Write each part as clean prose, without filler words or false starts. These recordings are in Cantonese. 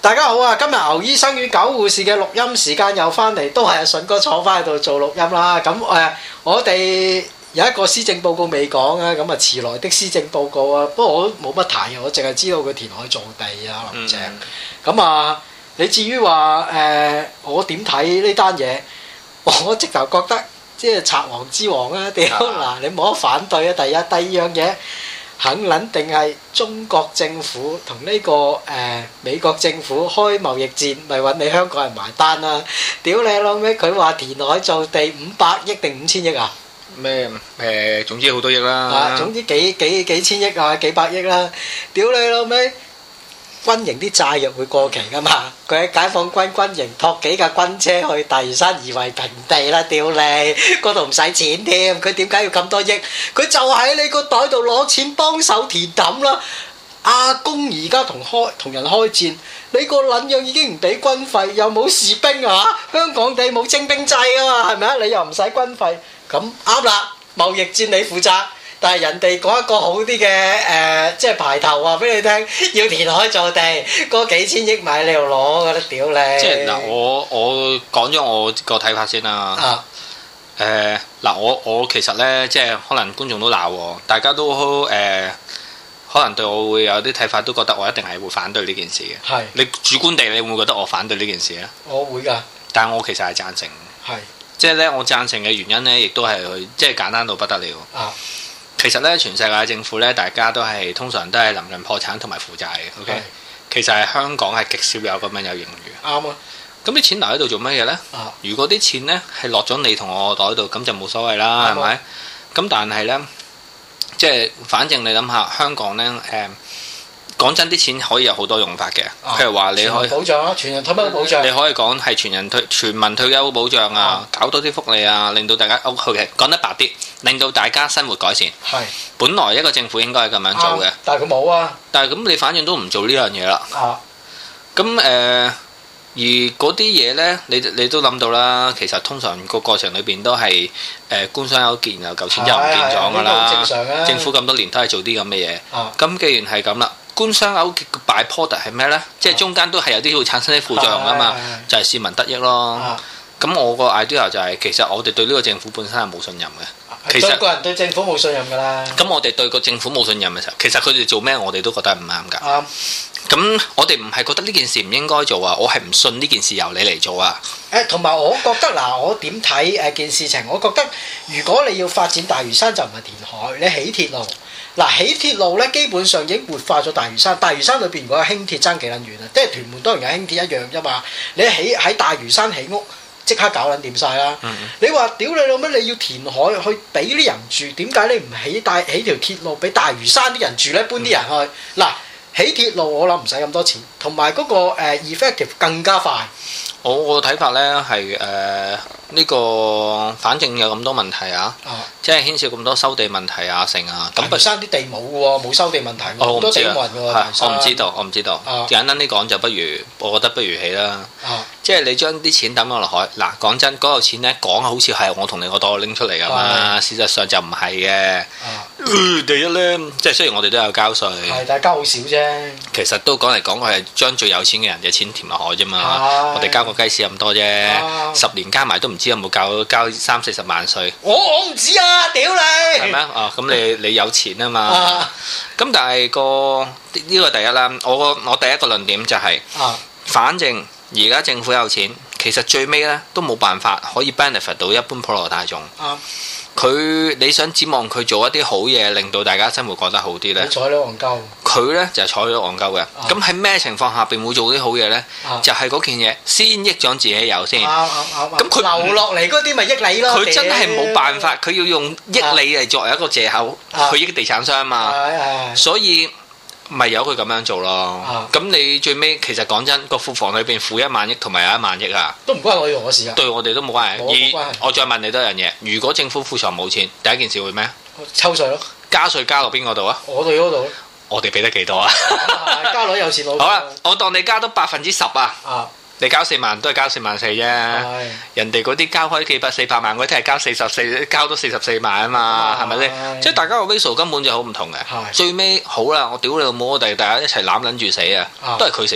大家好啊！今日牛醫生與狗護士嘅錄音時間又翻嚟，都係阿順哥坐翻喺度做錄音啦。咁我哋有一個施政報告未講啊，咁啊遲來的施政報告啊。不過我冇乜睇啊，我淨係知道佢填海造地啊，林鄭。咁啊，你至於話我點睇呢單嘢？我直頭覺得即係賊王之王啊！屌嗱，你冇得反對啊！第二樣嘢。肯撚定係中國政府同呢個美國政府開貿易戰，咪揾你香港人埋單啦！屌你老味，佢話填海造地500億定5000億啊？ 咩總之好多億啦。 總之幾千億啊，幾百億啦！屌你老味！軍營啲炸藥會過期㗎嘛？佢喺解放軍軍營托幾架軍車去大嶼山夷為平地啦！屌你，嗰度唔使錢添，佢點解要咁多億？佢就喺你個袋度攞錢幫手填揼啦！阿公而家同人開戰，你個撚樣已經唔俾軍費，又冇士兵啊！香港地冇徵兵制啊嘛，係咪啊？你又唔使軍費，咁啱啦！貿易戰你負責。但係人哋講一個好啲嘅即係排頭話俾你聽，要填海造地，嗰幾千億買你度攞，覺得屌你！ 即係嗱，我講咗我個睇法先啦。嗱，我其實咧，即係可能觀眾都鬧我，大家都可能對我會有啲睇法，都覺得我一定係會反對呢件事嘅。係。你主觀地，你會唔會覺得我反對呢件事咧？ 我會㗎。 但係我其實係贊成。係。即係咧，我贊成嘅原因咧，亦都係即係簡單到不得了。其實咧，全世界政府咧，大家都係通常都係臨近破產同埋負債嘅。OK，其實係香港係極少有咁樣有盈餘。啱啊！咁啲錢留喺度做乜嘢咧？如果啲錢咧係落咗你同我袋度，咁就冇所謂啦，係咪？咁但係咧，即係反正你諗下，香港咧講真，啲錢可以有好多用法嘅。譬如話你可以保障啊，全人退休保障。 你可以講係全民退休保障啊，搞多啲福利啊，令到大家OK，講得白啲，令到大家生活改善。係。本來一個政府應該係咁樣做嘅。但係佢冇啊。但係咁你反正都唔做呢樣嘢啦。咁而嗰啲嘢呢，你都諗到啦。其實通常個過程裏邊都係官商勾結，然後嚿錢又唔見咗㗎啦。正常啊。政府咁多年都係做啲咁嘅嘢。咁既然係咁啦。官商勾結嘅 byproduct 係咩呢？即係中間都係有啲會產生啲副作用啊嘛，就係市民得益咯。咁我個 idea 就係其實我哋對呢個政府本身係冇信任嘅。其實中國人對政府冇信任㗎啦。咁我哋對個政府冇信任嘅時候，其實佢哋做咩我哋都覺得係唔啱㗎。咁我哋唔係覺得呢件事唔應該做啊，我係唔信呢件事由你嚟做啊。 同埋我覺得嗱，我點睇件事情？我覺得如果你要發展大嶼山就唔係填海，你起鐵路。嗱，起鐵路咧，基本上已經活化咗大嶼山。大嶼山裏邊如果有輕鐵爭幾撚遠啊？即係屯門當然有輕鐵一樣啫嘛。你喺大嶼山起屋，即刻搞撚掂晒啦。你話屌你老咩？你要填海去俾啲人住，點解你唔起條鐵路俾大嶼山啲人住咧？搬啲人去嗱，起鐵路我諗唔使咁多錢，同埋嗰個effective 更加快。 我個睇法咧係呢個，反正有咁多問題啊，即係牽涉咁多收地問題啊，成啊。咁大嶼山啲地冇喎，冇收地問題，好多地冇人喎。我唔知道。簡單啲講就不如，我覺得不如起啦。即係你將啲錢抌咗落海，嗱講真，嗰嚿錢咧講好似係我同你個袋拎出嚟㗎嘛，事實上就唔係嘅。第一咧，即係雖然我哋都有交稅， 但係交好少啫。 其實都講嚟講去係將最有錢嘅人嘅錢填落海啫嘛。我哋交個雞屎咁多啫，10年加埋都唔知有冇交30-40萬稅。 我唔知啊，屌你！ 係咩？咁你有錢啊嘛。咁但係呢個第一啦，我第一個論點就係，反正而家政府有錢，其實最尾咧都冇辦法可以 benefit 到一般普羅大眾。你想指望佢做一啲好嘢，令到大家生活過得好啲咧？ 睬咗戇鳩。佢咧就係睬咗戇鳩嘅。咁喺咩情況下並會做啲好嘢咧？就係嗰件嘢先益咗自己有先。咁佢留落嚟嗰啲咪益你咯。 佢真係冇辦法，佢要用益你嚟作為一個藉口去益地產商嘛。所以咪由佢咁樣做咯。咁你最尾其實講真，個庫房裏邊負1萬億同埋有1萬億啊， 都唔關我事啊。 對我哋都冇關係。而我再問你多樣嘢，如果政府庫房冇錢，第一件事會咩？ 抽稅咯。加稅加落邊個度啊？ 我哋嗰度。 我哋俾得幾多啊？ 加落有錢佬。 好啦，我當你加多10%啊。你交4萬都係交4萬4啫，人哋嗰啲交開幾百400萬嗰啲係交44，交多44萬啊嘛，係咪先？即係大家個 ratio 根本就好唔同嘅。最尾好啦，我屌你老母，我哋大家一齊攬撚住死啊，都係佢死先。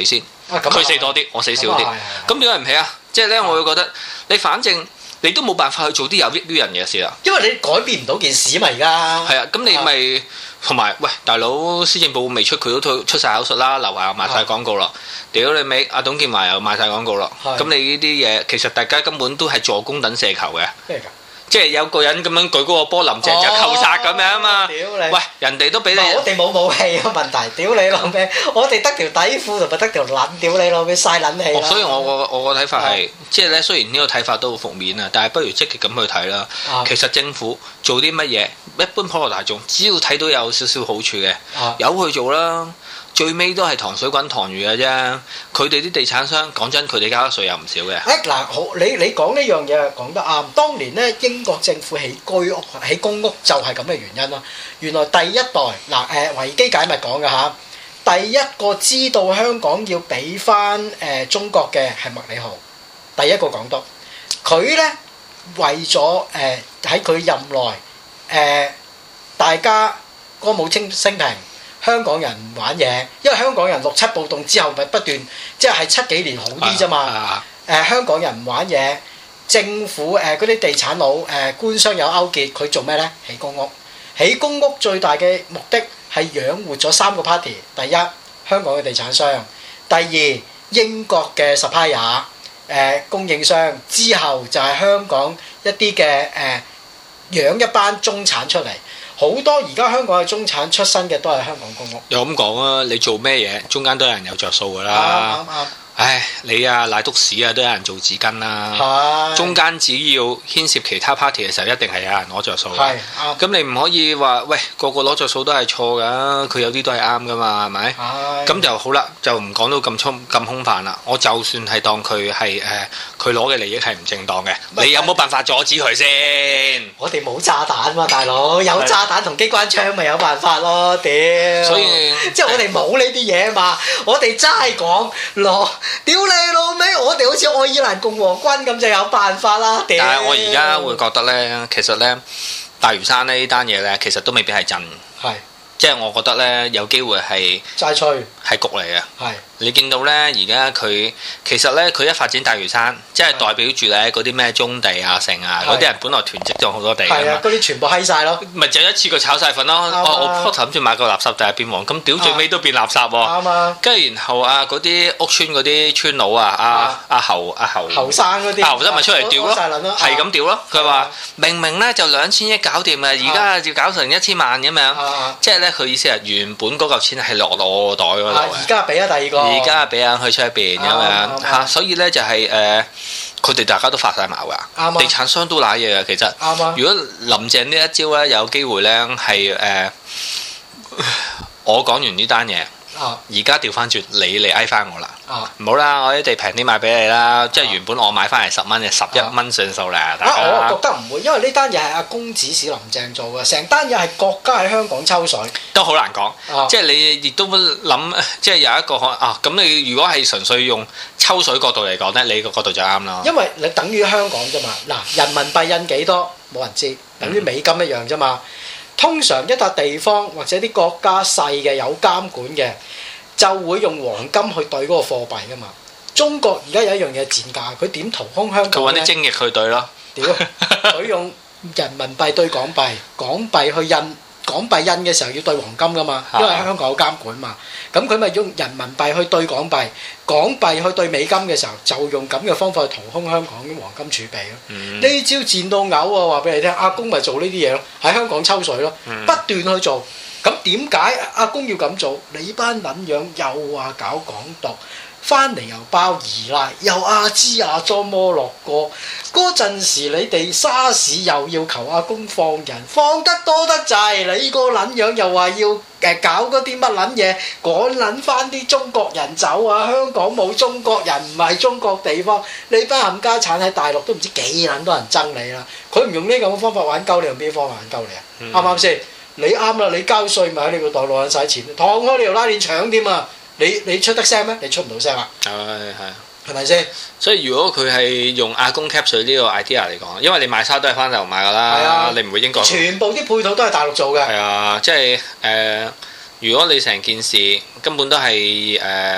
佢死多啲，我死少啲。咁點解唔起啊？即係咧，我會覺得你反正你都冇辦法去做啲有益於人嘅事啦。 因為你改變唔到件事嘛，而家。係啊，咁你咪同埋喂，大佬施政報告未出，佢都出晒口術啦，樓下又賣晒廣告咯。屌你尾，阿董建華又賣晒廣告咯。咁你呢啲嘢，其實大家根本都係助攻等射球嘅。咩㗎？即係有個人咁樣舉嗰個波，林鄭就扣殺咁樣啊嘛！屌你！喂，人哋都俾你。 我哋冇武器個問題，屌你老味！我哋得條底褲同埋得條撚，屌你老味嘥撚氣啦！ 所以我個睇法係，即係咧，雖然呢個睇法都好負面啊，但係不如積極咁去睇啦。其實政府做啲乜嘢，一般普羅大眾只要睇到有少少好處嘅，由去做啦。最尾都係糖水滾糖魚嘅啫，佢哋啲地產商講真，佢哋交稅又唔少嘅。嗱， 好，你講呢樣嘢講得啱。當年咧，英國政府起居屋、起公屋就係咁嘅原因咯。原來第一代維基解密講嘅嚇，第一個知道香港要俾翻中國嘅係麥理浩，第一個港督。佢咧為咗喺佢任內大家歌舞升平。香港人唔玩嘢，因為香港人六七暴動之後咪不斷，即係7幾年好啲啫嘛。香港人唔玩嘢，政府嗰啲地產佬官商有勾結，佢做咩呢？起公屋，起公屋最大嘅目的係養活咗3個 party。第一，香港嘅地產商；第二，英國嘅 supplier 供應商。之後就係香港一啲嘅養一班中產出嚟。好多而家香港嘅中產出身嘅都係香港公屋。 又咁講啊，你做咩嘢，中間都有人有着數㗎啦。啱。唉，你啊賴篤屎啊，都有人做紙巾啦。中間只要牽涉其他 party 嘅時候，一定係有人攞着數。咁你唔可以話喂個攞着數都係錯㗎，佢有啲都係啱㗎嘛，係咪？咁就好啦，就唔講到咁空泛啦。我就算係當佢係佢攞嘅利益係唔正當嘅，你有冇辦法阻止佢先？ 我哋冇炸彈嘛，大佬，有炸彈同機關槍咪有辦法咯，屌！所以即係我哋冇呢啲嘢嘛，我哋齋講攞。屌你老味！我哋好似愛爾蘭共和軍咁就有辦法啦。 但係我而家會覺得呢，其實呢，大嶼山呢單嘢呢，其實都未必係真。係。即係我覺得呢，有機會係齋吹， 係局嚟嘅。 係。 你見到呢，而家佢其實呢，佢一發展大嶼山，即係代表住呢嗰啲咩棕地啊、城啊，嗰啲人本來囤積咗好多地㗎嘛。係啊， 嗰啲全部閪曬咯。 咪就一次過炒曬份咯。我初頭諗住買個垃圾袋變黃金，屌最尾都變垃圾喎。啱啊。跟住然後啊，嗰啲屋村嗰啲村佬啊，阿侯生嗰啲， 侯生咪出嚟屌咯，係咁屌咯。佢話明明呢就2000億搞掂啊，而家要搞成1000萬咁樣。即係呢，佢意思係原本嗰嚿錢係落我袋嗰度。 而家俾咗第二個。 而家俾人去出邊咁樣嚇，所以咧就係佢哋大家都發晒毛㗎，地產商都賴嘢㗎，其實。如果林鄭呢一招咧有機會咧係我講完呢單嘢，而家調翻轉你嚟挨翻我啦。唔好啦，我啲地平啲賣俾你啦，即係原本我買翻嚟10蚊嘅11蚊算數啦。 我覺得唔會，因為呢單嘢係阿公指使林鄭做嘅，成單嘢係國家喺香港抽水， 都好難講。即係你亦都諗，即係有一個咁你如果係純粹用抽水角度嚟講咧，你個角度就啱啦。 因為你等於香港啫嘛，嗱，人民幣印幾多冇人知，等於美金一樣啫嘛。通常一笪地方或者啲國家細嘅有監管嘅，就會用黃金去兌嗰個貨幣噶嘛。中國而家有一樣嘢賤價，佢點掏空香港咧？ 佢揾啲精液去兌咯。 屌，佢用人民幣兌港幣，港幣去印，港幣印嘅時候要兌黃金噶嘛，因為香港有監管嘛。咁佢咪用人民幣去兌港幣，港幣去兌美金嘅時候，就用咁嘅方法去掏空香港啲黃金儲備咯。呢招賤到嘔啊！話俾你聽，阿公咪做呢啲嘢咯，喺香港抽水咯，不斷去做。咁點解阿公要咁做？你班撚樣又話搞港獨，翻嚟又包二奶，又阿支阿裝摩洛哥。嗰陣時你哋沙士又要求阿公放人，放得多得滯。你個撚樣又話要搞嗰啲乜撚嘢，趕撚翻啲中國人走啊！香港冇中國人，唔係中國地方。你班冚家產喺大陸都唔知幾撚多人憎你啦。佢唔用呢咁嘅方法玩鳩你，用邊方法玩鳩你啊？啱唔啱先？你啱啦，你交稅咪喺你個袋攞緊使錢，劏開你條拉鏈搶添啊！你出得聲咩？你出唔到聲啊！係咪先？ 所以如果佢係用阿公 cap 稅呢個 idea 嚟講，因為你買沙都係翻大陸買㗎啦，你唔會英國。 全部啲配套都係大陸做嘅。 係啊，即係如果你成件事根本都係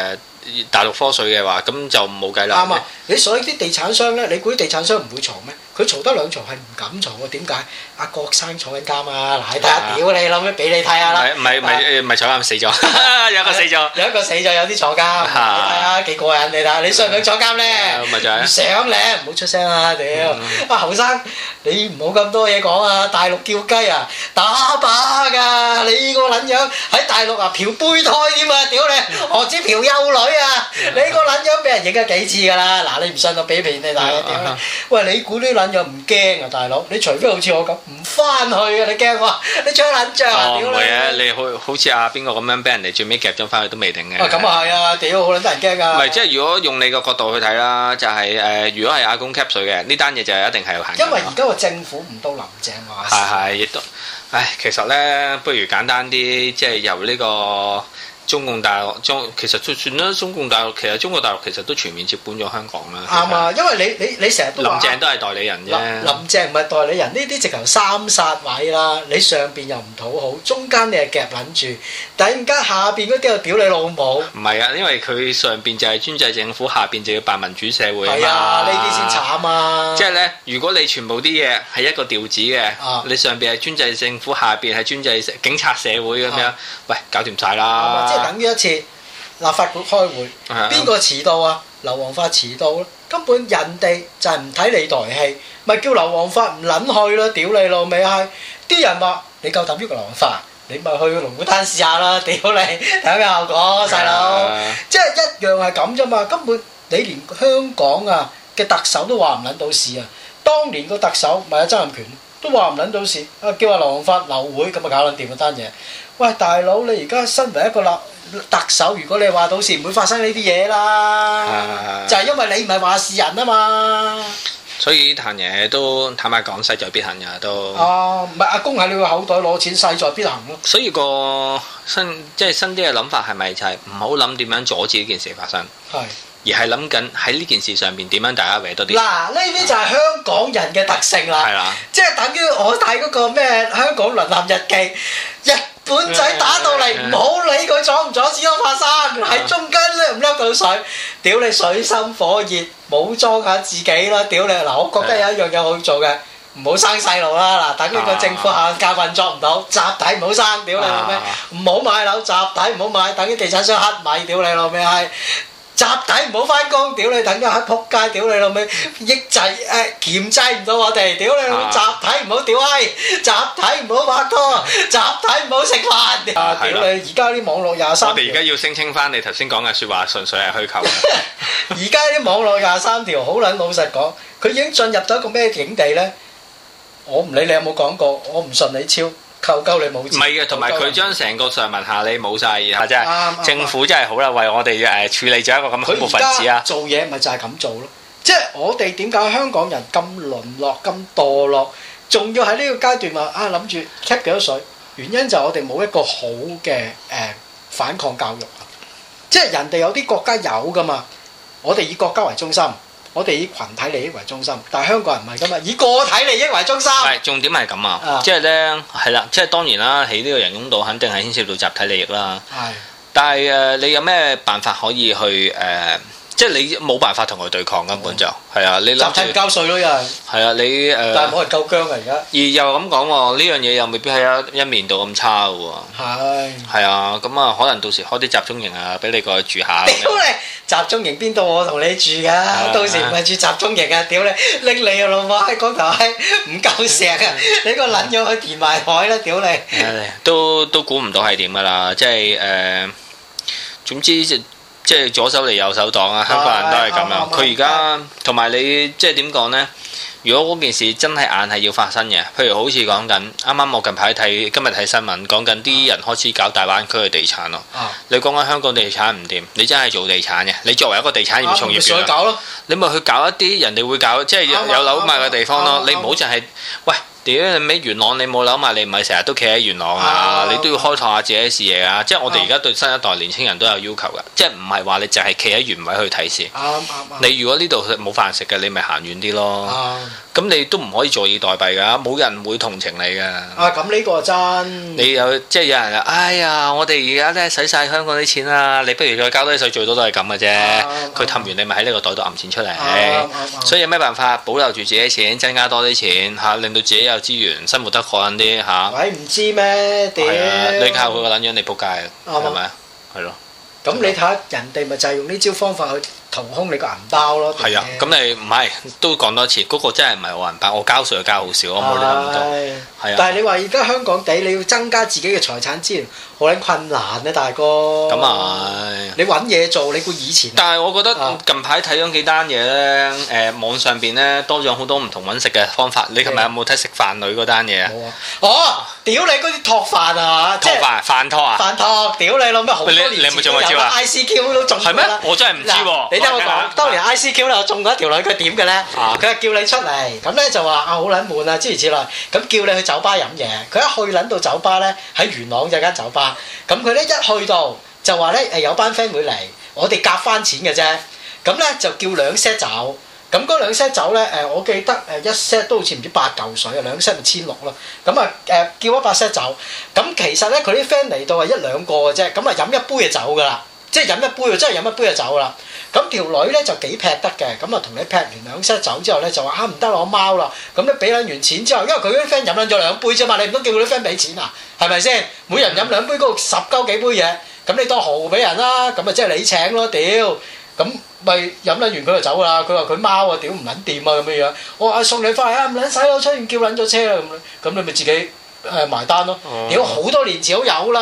大陸科水嘅話，咁就冇計啦。 啱啊！你所以啲地產商咧，你估啲地產商唔會嘈咩？佢嘈得兩嘈係唔敢嘈喎。點解？阿郭生坐緊監啊！嗱，睇下屌你諗咩俾你睇下啦。 唔係坐監死咗，有一個死咗， 有一個死咗，有啲坐監。你睇下幾過癮，你睇下你想唔想坐監咧？ 咪就係唔想咧，唔好出聲啊！屌，啊後生，你唔好咁多嘢講啊！大陸叫雞啊，打靶㗎！你個撚樣喺大陸啊嫖胚胎添啊！屌你，何止嫖幼女啊！你個撚樣俾人影咗幾次㗎啦！嗱，你唔信我俾片你大佬屌你！喂，你估啲撚樣唔驚啊，大佬？你除非好似我咁唔翻去啊！你驚我？你吹撚脹啊！屌你！ 唔會啊！你好似阿邊個咁樣俾人哋最尾夾咗翻去都未定嘅。 咁啊係啊！屌好撚得人驚㗎！ 唔係即係如果用你個角度去睇啦，就係如果係阿公 cap 水嘅呢單嘢就一定係有限。 因為而家個政府唔到林鄭話事。 係亦都，其實咧，不如簡單啲，即係由呢個中共大陸其實就算啦，中國大陸其實都全面接管咗香港啦。 啱啊，因為你成日都話林鄭都係代理人啫。 林鄭唔係代理人，呢啲直頭三殺位啦。你上邊又唔討好，中間你係夾撚住，突然間下邊嗰啲又屌你老母。 唔係啊，因為佢上邊就係專制政府，下邊就要扮民主社會啊嘛。 係啊，呢啲先慘啊！ 即係咧，如果你全部啲嘢係一個調子嘅，你上邊係專制政府，下邊係專制警察社會咁樣，喂，搞掂晒啦！ 即係等於一次立法局開會，邊個遲到啊？劉皇發遲到咯，根本人哋就係唔睇你台戲，咪叫劉皇發唔撚去咯，屌你老味係！啲人話你夠膽喐個劉皇發，你咪去龍鼓灘試下啦，屌你睇下效果，細佬，即係一樣係咁啫嘛，根本你連香港啊嘅特首都話唔撚到事啊，當年個特首咪阿曾蔭權都話唔撚到事，叫阿劉皇發留會咁啊搞撚掂嗰單嘢。喂，大佬，你而家身為一個特首，如果你話到時唔會發生呢啲嘢啦，就係因為你唔係話事人啊嘛。 所以呢壇嘢都坦白講，勢在必行㗎都。 唔係阿公喺你個口袋攞錢，勢在必行咯。 所以個新啲嘅諗法係咪就係唔好諗點樣阻止呢件事發生？係。而係諗緊喺呢件事上邊點樣大家搲多啲。嗱， 呢啲就係香港人嘅特性啦。係啦。即係等於我睇嗰個咩香港淪陷日記，日本仔打到嚟，唔好理佢阻唔阻止我發生，喺中間咧唔甩到水，屌你水深火熱，武裝下自己啦，屌你！嗱，我覺得有一樣嘢好做嘅，唔好生細路啦。嗱，等呢個政府下架運作唔到，集體唔好生，屌你老味，唔好買樓，集體唔好買，等啲地產商乞米，屌你老味係。集體唔好翻工，屌你！等間喺撲街，屌你老味！抑制鉗制唔到我哋，屌你老味！集體唔好屌閪，集體唔好拍拖，集體唔好食飯。屌你！而家啲網絡23條， 我哋而家要聲稱翻你頭先講嘅説話，純粹係虛構。 而家啲網絡23條，好撚老實講，佢已經進入咗一個咩境地咧？我唔理你有冇講過，我唔信你超。扣鳩你冇錢，唔係嘅，同埋佢將成個上文下理冇晒，然後真係政府真係好啦，為我哋處理咗一個咁恐怖分子啊！ 做嘢咪就係咁做咯，即係我哋點解香港人咁淪落、咁墮落，仲要喺呢個階段話諗住 cap 幾多水？原因就係我哋冇一個好嘅反抗教育啊！即係人哋有啲國家有噶嘛，我哋以國家為中心。我哋以群體利益為中心，但係香港人唔係咁啊，以個體利益為中心。 係重點係咁啊，即係咧係啦，即係當然啦，起呢個人工島肯定係牽涉到集體利益啦。係，但係你有咩辦法可以去即係你冇辦法同佢對抗根本就係啊！你諗住交稅咯，又係。係啊， 你但係冇人夠姜啊！而家。 而又咁講喎，呢樣嘢又未必係一面倒咁差嘅喎。係。係啊，咁啊，可能到時開啲集中營啊，俾你過去住下。屌你！集中營邊度我同你住㗎？到時唔係住集中營啊！屌你！拎你個老母喺嗰頭閪唔夠石啊！你個撚樣去填埋海啦！屌你！ 都估唔到係點㗎啦！即係總之即係左手嚟右手擋啊！香港人都係咁樣。佢而家同埋你即係點講呢？如果嗰件事真係硬係要發生嘅，譬如好似講緊啱啱我近排今日睇新聞，講緊啲人開始搞大灣區嘅地產咯。你講緊香港地產唔掂，你真係做地產嘅，你作為一個地產業從業員，你咪去搞一啲人哋會搞，即係有樓賣嘅地方咯。你唔好淨係喂。屌你咩元朗你冇樓賣，你唔係成日都企喺元朗啊！你都要開拓下自己視野啊！即係我哋而家對新一代年青人都有要求㗎，即係唔係話你淨係企喺原位去睇事。你如果呢度冇飯食嘅，你咪行遠啲咯。 咁你都唔可以坐以待斃㗎，冇人會同情你㗎。 咁呢個真。 你有即係有人話，哎呀，我哋而家咧使晒香港啲錢啦，你不如再交多啲稅，最多都係咁嘅啫。佢氹完你咪喺呢個袋度揞錢出嚟。所以有咩辦法保留住自己錢，增加多啲錢嚇，令到自己有資源，生活得過癮啲嚇。 喂，唔知咩？屌！ 你靠佢個撚樣，你仆街啊，係咪啊？係咯。 咁你睇下人哋咪就係用呢招方法去掏空你個銀包咯。 係啊，咁你唔係都講多次，嗰個真係唔係我銀包，我交稅就交好少，我冇你咁多。係啊。但係你話而家香港地你要增加自己嘅財產資源，好撚困難啊，大哥。咁啊，你揾嘢做，你估以前？但係我覺得近排睇咗幾單嘢咧，網上邊咧多咗好多唔同揾食嘅方法。你琴日有冇睇食飯女嗰單嘢啊？冇啊！哦，屌你嗰啲托飯啊！托飯飯托啊！飯托，屌你老咩好多年前你有冇中過招啊 ICQ 都中過啦。係咩？我真係唔知喎。你聽我講，當年 ICQ 咧，我中過一條女，佢點嘅咧？佢係叫你出嚟，咁咧就話好撚悶啊，諸如此類。咁叫你去酒吧飲嘢，佢一去撚到酒吧咧，喺元朗有間酒吧。咁佢咧一去到就話咧有班 friend 會嚟，我哋夾翻錢嘅啫。咁咧就叫2 set 酒。咁嗰2 set 酒咧我記得1 set 都好似唔知8嚿水啊，2 set 咪1600咯。咁啊叫咗8 set 酒。咁其實咧佢啲 friend 嚟到係1 2個嘅啫，咁啊飲一杯就走㗎啦。即係飲一杯，真係飲一杯就走啦。咁條女咧就幾劈得嘅，咁啊同你劈完2 set 酒之後咧就話唔得啦，我貓啦。咁你俾撚完錢之後，因為佢啲 friend 飲撚咗2杯啫嘛，你唔通叫佢啲 friend 俾錢啊？係咪先？每人飲2杯嗰度10鳩幾杯嘢，咁你當豪俾人啦，咁啊即係你請咯，屌！咁咪飲撚完佢就走啦。佢話佢貓啊，屌唔撚掂啊咁樣樣。我話送你翻嚟啊，唔撚使咯，出完叫撚咗車啦咁你咪自己。埋單咯，屌好多年前都有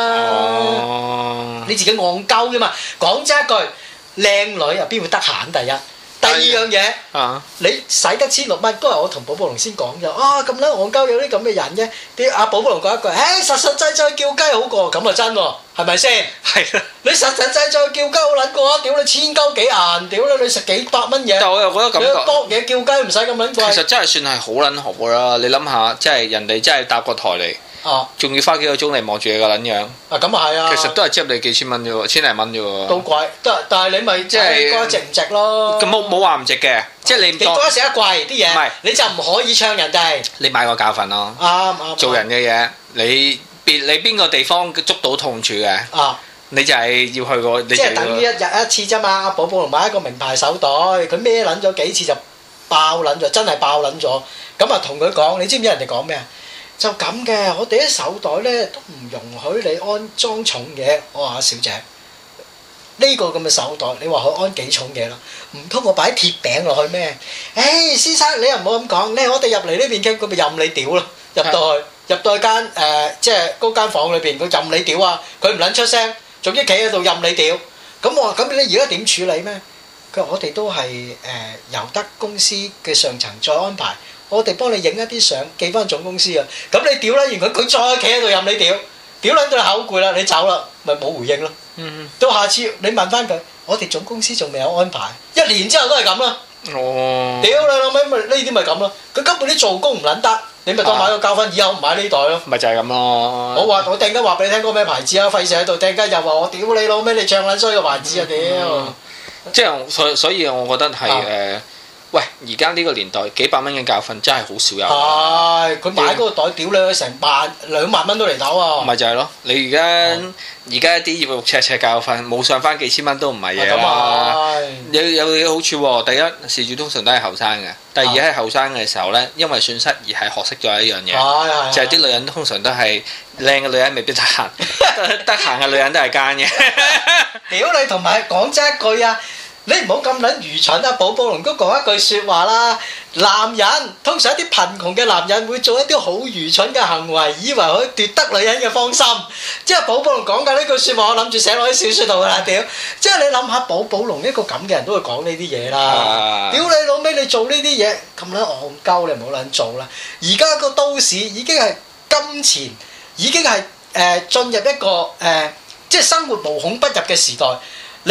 啦，你自己戇鳩啫嘛。講真一句，靚女又邊會得閒？第二樣嘢，你使得1600蚊，嗰日我同寶寶龍先講咗，咁撚戇鳩有啲咁嘅人嘅，啲阿寶寶龍講一句，實實際際叫雞好過，咁啊真喎，係咪先？係啊，你實實際際叫雞好撚過啊！屌你千鳩幾銀，屌你食幾百蚊嘢，但我又覺得咁講，搏嘢叫雞唔使咁撚貴。其實真係算係好撚好啦，你諗下，即係人哋真係搭個台嚟。仲要花幾個鐘嚟望住你個撚樣。咁啊係啊。其實都係接你幾千蚊啫喎，千零蚊啫喎。都貴，但係你咪即係覺得值唔值咯？咁冇話唔值嘅，即係你覺得食得貴啲嘢，唔係你就唔可以唱人哋。你買個教訓咯。啱。做人嘅嘢，你邊個地方捉到痛處嘅？你就係要去個。即係等於一日一次啫嘛。阿寶寶龍買一個名牌手袋，佢孭撚咗幾次就爆撚咗，真係爆撚咗。咁啊同佢講，你知唔知人哋講咩啊？就咁嘅，我哋啲手袋咧都唔容許你安裝重嘢。我話小姐，呢個咁嘅手袋，你話佢安幾重嘢咯？唔通我擺鐵餅落去咩？先生你又唔好咁講，我哋入嚟呢邊傾，佢咪任你屌咯。入到去間即係嗰間房裏邊，佢任你屌啊！佢唔撚出聲，總之企喺度任你屌。咁我話咁你而家點處理咩？佢話我哋都係由得公司嘅上層再安排。我哋幫你影一啲相寄翻總公司啊！咁你屌撚完佢再企喺度任你屌，屌撚到你口攰啦，你走啦，咪冇回應咯。到下次你問翻佢，我哋總公司仲未有安排，1年之後都係咁啦。屌你老味，咪呢啲咪咁咯。佢根本啲做工唔撚得，你咪當買個教訓，以後唔買呢袋咯。咪就係咁咯。我突然間話俾你聽嗰咩牌子啊，費事喺度突然間又話我屌你老味，你唱撚衰個牌子啊屌！即係所以我覺得係喂，而家呢個年代幾百蚊嘅教訓真係好少有。係，佢買嗰個袋屌你成2萬蚊都嚟頭啊！咪就係咯，你而家一啲肉赤赤教訓，冇上翻幾千蚊都唔係嘢啦。有好處喎，第一事主通常都係後生嘅，第二喺後生嘅時候呢，因為損失而係學識咗一樣嘢，就係啲女人通常都係靚嘅女人未必得閒，得閒嘅女人都係奸嘅。屌你，同埋講真一句啊！你唔好咁撚愚蠢啊！寶寶龍都講一句説話啦，男人通常一啲貧窮嘅男人會做一啲好愚蠢嘅行為，以為可以奪得女人嘅芳心。即係寶寶龍講緊呢句説話，我諗住寫落啲小説度㗎啦，屌！即係你諗下，寶寶龍一個咁嘅人都會講呢啲嘢啦。屌你老味，你做呢啲嘢咁撚戇鳩，你唔好撚做啦！而家個都市已經係金錢，已經係進入一個即係生活無孔不入嘅時代，你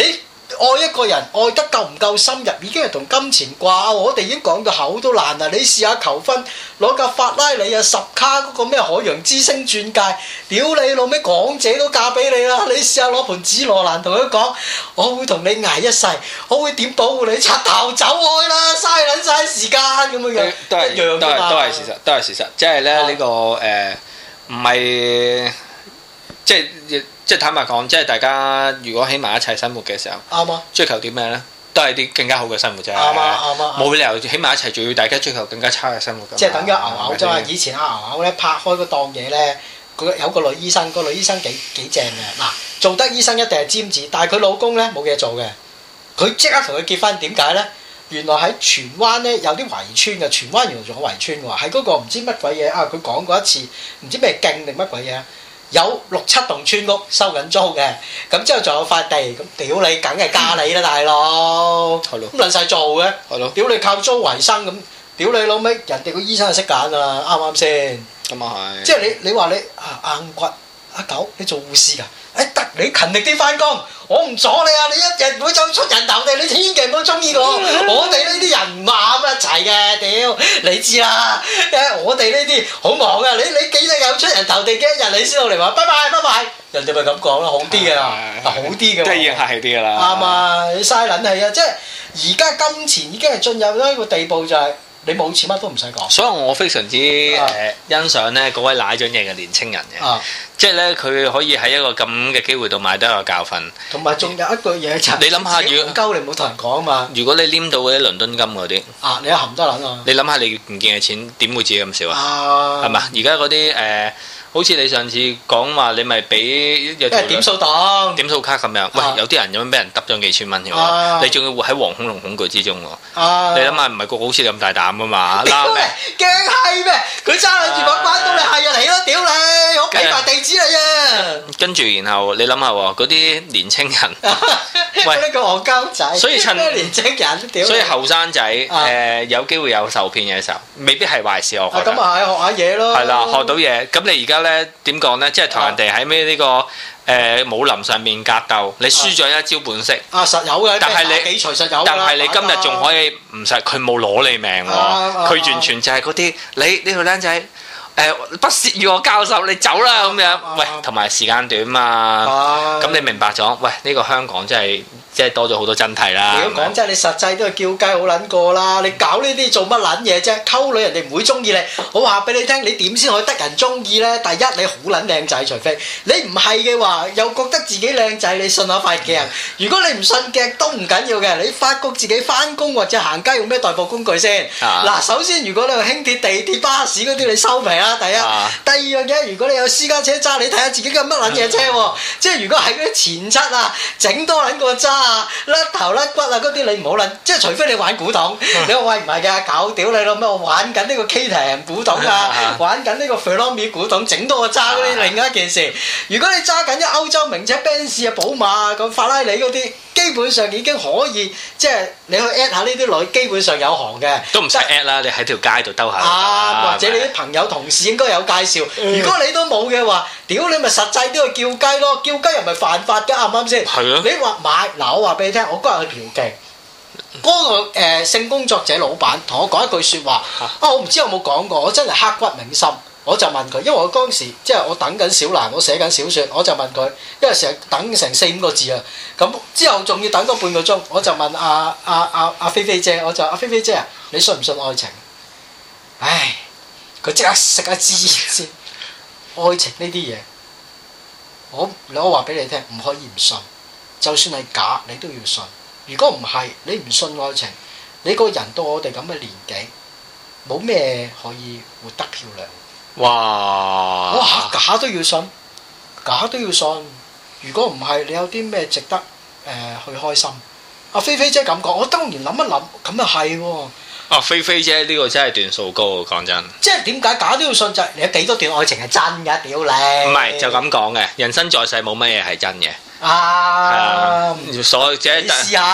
愛一個人愛得夠唔夠深入，已經係同金錢掛。我哋已經講到口都爛啦。你試下求婚，攞架法拉利啊，10卡嗰個咩海洋之星鑽戒，屌你老味，港姐都嫁俾你啦！你試下攞盤紫羅蘭同佢講，我會同你捱一世，我會點保護你？拆頭走開啦，嘥撚曬時間咁樣樣，一樣㗎嘛。 都係事實，都係事實。即係咧呢個唔係即係坦白講，即係大家如果喺埋一齊生活嘅時候， 啱啊！ 追求啲咩咧？都係啲更加好嘅生活啫。啱啊！ 冇理由喺埋一齊，仲要大家追求更加差嘅生活。 即係等於牛牛啫嘛！以前阿牛牛咧拍開嗰檔嘢咧，佢有個女醫生，個女醫生幾正嘅。嗱，做得醫生一定係尖子，但係佢老公咧冇嘢做嘅，佢即刻同佢結婚。點解咧？原來喺荃灣咧有啲圍村嘅，荃灣原來仲有圍村喎，喺嗰個唔知乜鬼嘢啊！佢講過一次，唔知咩徑定乜鬼嘢。有6、7棟村屋收緊租嘅，咁之後仲有塊地，咁屌你梗係嫁你啦，大佬，咁撚晒做嘅，屌你靠租為生咁，屌你老味，人哋個醫生係識揀㗎啦，啱唔啱先？ 咁啊係。 即係你話你硬骨阿狗，你做護士㗎？得你勤力啲翻工，我唔阻你啊！你一日唔會就出人頭地，你千祈唔好中意我。我哋呢啲人唔啱一齊嘅，屌你知啦！我哋呢啲好忙啊！你幾日有出人頭地嘅一日，你先到嚟話拜拜，人哋咪咁講咯，好啲嘅，好啲嘅。 即係已經客氣啲㗎啦。 啱啊！你嘥撚氣啊！即係而家金錢已經係進入咗一個地步，就係你冇錢乜都唔使講。 所以我非常之欣賞咧嗰位奶咗嘢嘅年青人嘅。即係咧，佢可以喺一個咁嘅機會度買得一個教訓。同埋仲有一句嘢就係，你諗下，如果你唔好同人講啊嘛。如果你黏到嗰啲倫敦金嗰啲，你一含得撚啊！你諗下，你唔見嘅錢點會自己咁少啊？係嘛？而家嗰啲好似你上次講話，你咪俾點數檔、點數卡咁樣。喂，有啲人咁樣俾人揼咗幾千蚊嘅喎，你仲要活喺惶恐同恐懼之中喎。你諗下，唔係個個好似你咁大膽㗎嘛？驚係咩？佢揸撚住把關刀，你係就嚟咯！屌你，我俾埋地址你啊！跟住然後你諗下喎，嗰啲年青人，喂呢個戇鳩仔，所以趁年青人，屌！所以後生仔有機會有受騙嘅時候，未必係壞事我覺得。咁啊係學下嘢咯。係啦，學到嘢。咁你而家咧點講咧？即係同人哋喺咩呢個武林上面格鬥，你輸咗一招半式。實有嘅，但係你幾隨實有。但係你今日仲可以唔使，佢冇攞你命喎，佢完全就係嗰啲你呢條僆仔。不屑與我交手，你走啦咁樣。喂，同埋時間短嘛，咁你明白咗？喂，呢個香港真係即係多咗好多真諦啦。如果講真，你實際都係叫雞好撚過啦。你搞呢啲做乜撚嘢啫？溝女人哋唔會中意你。我話俾你聽，你點先可以得人中意呢？第一，你好撚靚仔，除非你唔係嘅話，又覺得自己靚仔，你信下塊鏡。如果你唔信鏡都唔緊要嘅，你發覺自己翻工或者行街用咩代步工具先？嗱，首先如果你係輕鐵、地鐵、巴士嗰啲，你收皮啦。第一，第二樣嘢，如果你有私家車揸，你睇下自己嘅乜撚嘢車喎？即係如果係嗰啲前七啊，整多撚個渣啊，甩頭甩骨啊嗰啲，你唔好撚。即係除非你玩古董，你話喂唔係㗎，搞屌你老咩？我玩緊呢個 K-T 古董啊，玩緊呢個 Ferrari 古董，整多個渣嗰啲另一件事。如果你揸緊啲歐洲名車、Benz 啊、寶馬啊、咁法拉利嗰啲，基本上已經可以，即係你去 at 下呢啲女，基本上有行嘅。都唔使 at 啦，你喺條街度兜下。或者你啲朋友同事應該有介紹。如果你都冇嘅話，屌你咪實際都去叫雞咯，叫雞又唔係犯法㗎，啱唔啱先？係啊。你話買嗱，我話俾你聽，我嗰日去嫖妓，嗰個性工作者老闆同我講一句説話，我唔知有冇講過，我真係刻骨銘心。我就問佢，因為我當時即係我等緊小蘭，我寫緊小説，我就問佢，因為成日等成4、5個字啊，咁之後仲要等多半個鐘，我就問阿菲菲姐，我就阿菲菲姐啊，你信唔信愛情？唉，佢即刻食一支煙先。愛情呢啲嘢，我話俾你聽，唔可以唔信，就算係假，你都要信。如果唔係，你唔信愛情，你個人到我哋咁嘅年紀，冇咩可以活得漂亮。哇！假都要信，假都要信。如果唔係，你有啲咩值得去開心？阿菲菲姐咁講，我當然諗一諗，咁又係喎。菲菲姐呢個真係段數高喎，講真。即係點解假都要信？就係你有幾多段愛情係真嘅？屌你！唔係就咁講嘅，人生在世冇乜嘢係真嘅。所以即係你試下。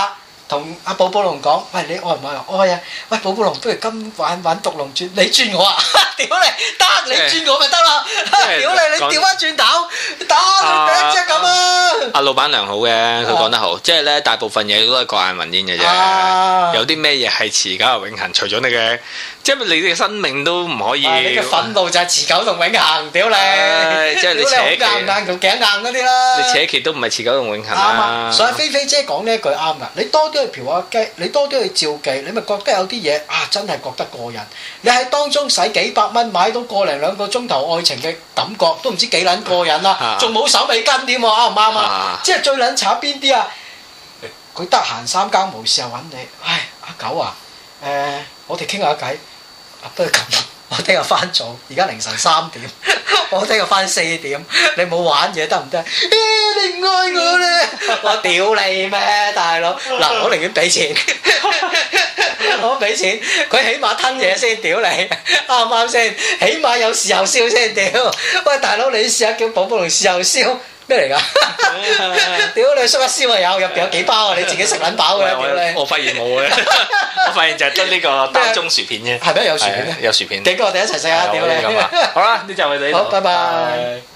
同阿寶寶龍講，喂，你愛唔愛？愛啊！喂，寶寶龍，不如今晚玩毒龍轉，你轉我啊！屌你，得你轉我咪得啦！屌你調翻轉頭，打佢第一隻咁啊！ 阿老闆娘好嘅，佢講得好，即係咧大部分嘢都係過眼雲煙嘅啫。有啲咩嘢係持久又永恆？除咗你嘅，即係你嘅生命都唔可以。 你嘅憤怒就係持久同永恆，屌你！ 即係你扯旗硬同頸硬嗰啲啦。 你扯旗都唔係持久同永恆啦。 所以菲菲姐講呢一句啱㗎，你多啲去嫖下雞，你多啲去照記，你咪覺得有啲嘢真係覺得過癮。你喺當中使幾百蚊買到個零兩個鐘頭愛情嘅感覺，都唔知幾撚過癮啦，仲冇手尾跟添喎，啱唔啱啊？即係最撚慘邊啲啊？佢得閒三更無事又揾你，唉，阿狗啊，我哋傾下偈，不如咁，我聽日翻早，而家凌晨3點，我聽日翻4點，你冇玩嘢得唔得？你唔愛我咧，我屌你咩，大佬？嗱，我寧願俾錢。我俾錢，佢起碼吞嘢先，屌你，啱唔啱先？起碼有豉油燒先，屌！喂，大佬，你試下叫寶寶龍豉油燒咩嚟㗎？屌你，縮一燒啊有，入邊有幾包啊？你自己食撚飽㗎，屌你！ 我發現冇嘅，我發現就係得呢個包中薯片啫。 係咩？有薯片咩？ 有薯片。 幾個我哋一齊食下，屌你！ 好啦，呢集我哋呢度。 好，拜拜。